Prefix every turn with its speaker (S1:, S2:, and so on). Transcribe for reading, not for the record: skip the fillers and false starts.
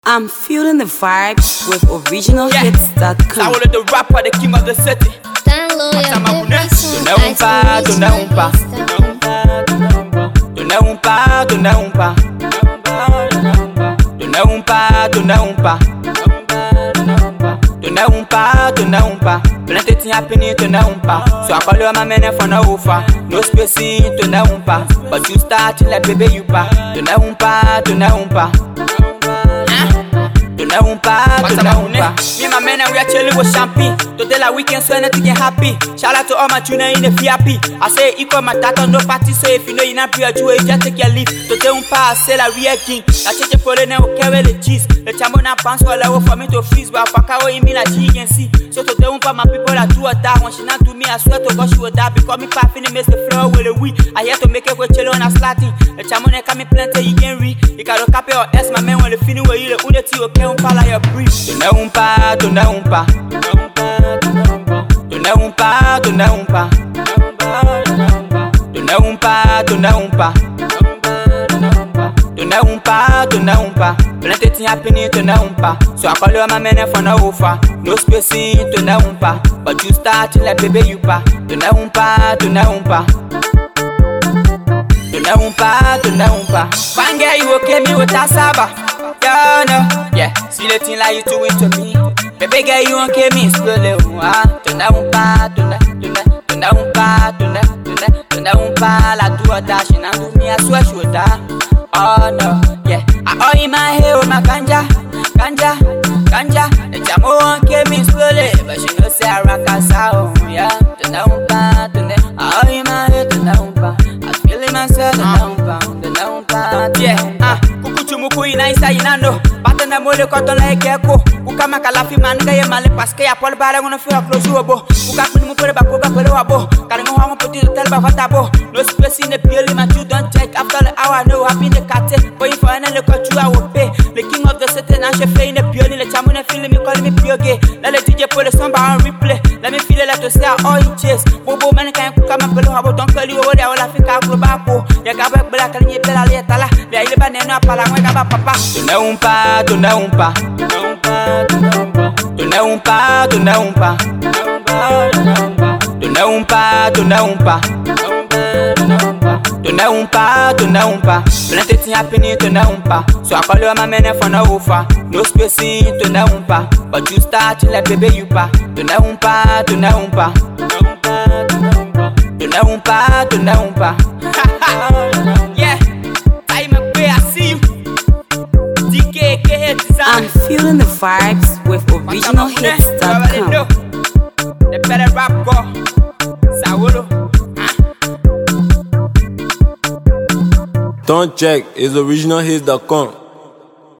S1: I'm feeling the vibes with originalhits.com.
S2: Saulo the rapper, the king of the city. Plenty thing happening to so I call you my man for no offer. No spacing to but you start like baby you pa. To me and my man and we are chilling with champagne. Today la weekend so anything get happy. Shout out to all my junior in the VIP. I say equal my tata no party, so if you know you not be a Jew, you just take your leave. Today I say la we are king. I check the pole now carry the cheese. The chamber na pants all over for me to freeze, but fuck how in me like she can see. So today my people that do or die. When she not do me, I swear to God she will die. Because me path in the mess the floor with a we. I here to make it with chill on a slating. The chamber na come me plenty you can read. You can look up your ass, my man when the feeling where you the unity okay pala your brief. Plenty thing happening to so I call you my man for no offer. No spacing to but you start like baby you pa. Fine girl, you okay me with a saba. Yeah, see the thing like you do it to me. Baby girl, you okay me slowly. La do or dash and do me I swear she die. Oh no, yeah. I owe in my hair with my ganja. The jamo okay me slowly, but she know say I rock a sound. Yeah, I owe in my hair I feeling myself. Yeah, Kukuchumuku inaisa inano. Patana mole cotton like echo. Ukama kalafi manga ye male paske ya pol bare ngono fi close obo. Ukakuni mupore bakoga pele wabo. Karingo hawo poti tell ba fatabo. No space in the purely man you don't check after the hour no happy the cat. Boy for an le cut you I will pay. The king of the city and chef in the purely le chamune feel me call me pure gay. Let the DJ pull the song on replay. Let me feel it like to say all in chase. Bobo man can cook my pelo wabo don't call you over there all Africa go back. Ya gaba black and ye bela letala. Le ile ba neno apala ngwe gaba papa. Plenty thing happening to so I call you my man for no offer. No spacing to but you start like baby you pa. Yeah, time away, I see you.
S1: I'm feeling the vibes with originalhits.com.
S2: The better rap go, Saulo.
S3: Don't check, it's originalhits.com.